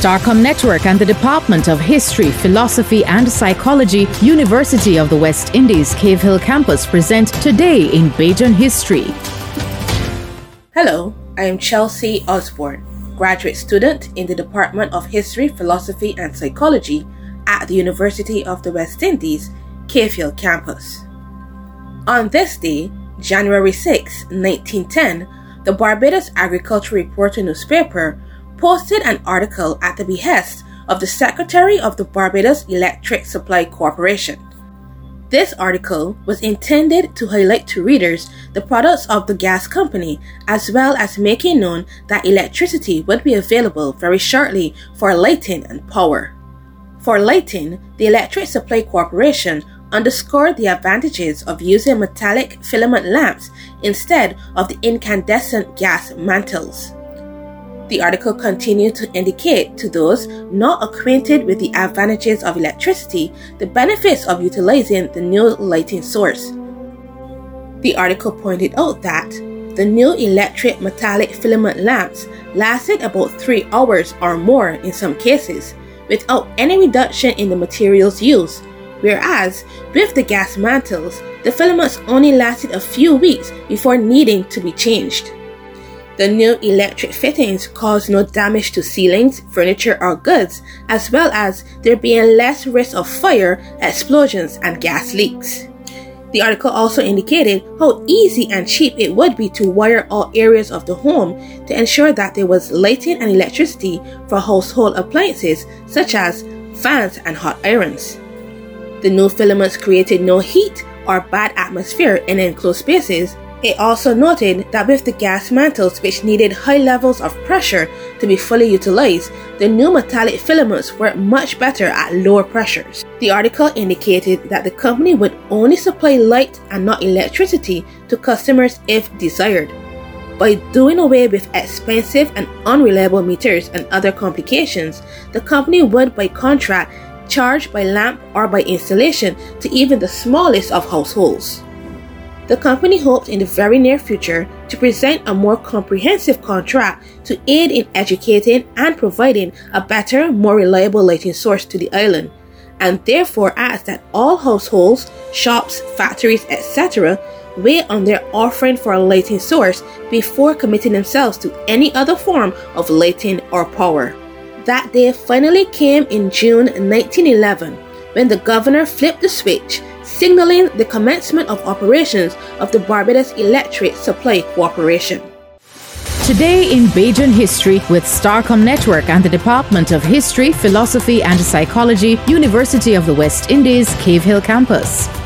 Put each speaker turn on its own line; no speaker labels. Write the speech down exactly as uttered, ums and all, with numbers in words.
Starcom Network and the Department of History, Philosophy and Psychology, University of the West Indies, Cave Hill Campus present Today in Bajan History.
Hello, I am Chelsea Osborne, graduate student in the Department of History, Philosophy and Psychology at the University of the West Indies, Cave Hill Campus. On this day, January sixth, nineteen ten, the Barbados Agricultural Reporter newspaper posted an article at the behest of the Secretary of the Barbados Electric Supply Corporation. This article was intended to highlight to readers the products of the gas company, as well as making known that electricity would be available very shortly for lighting and power. For lighting, the Electric Supply Corporation underscored the advantages of using metallic filament lamps instead of the incandescent gas mantles. The article continued to indicate to those not acquainted with the advantages of electricity the benefits of utilizing the new lighting source. The article pointed out that the new electric metallic filament lamps lasted about three hours or more in some cases, without any reduction in the materials used, whereas with the gas mantles, the filaments only lasted a few weeks before needing to be changed. The new electric fittings caused no damage to ceilings, furniture or goods, as well as there being less risk of fire, explosions and gas leaks. The article also indicated how easy and cheap it would be to wire all areas of the home to ensure that there was lighting and electricity for household appliances such as fans and hot irons. The new filaments created no heat or bad atmosphere in enclosed spaces. It also noted that with the gas mantles, which needed high levels of pressure to be fully utilized, the new metallic filaments worked much better at lower pressures. The article indicated that the company would only supply light and not electricity to customers if desired. By doing away with expensive and unreliable meters and other complications, the company would by contract charge by lamp or by installation to even the smallest of households. The company hoped in the very near future to present a more comprehensive contract to aid in educating and providing a better, more reliable lighting source to the island, and therefore asked that all households, shops, factories, et cetera wait on their offering for a lighting source before committing themselves to any other form of lighting or power. That day finally came in June nineteen eleven, when the governor flipped the switch, signaling the commencement of operations of the Barbados Electric Supply Corporation.
Today in Bajan History with Starcom Network and the Department of History, Philosophy and Psychology, University of the West Indies, Cave Hill Campus.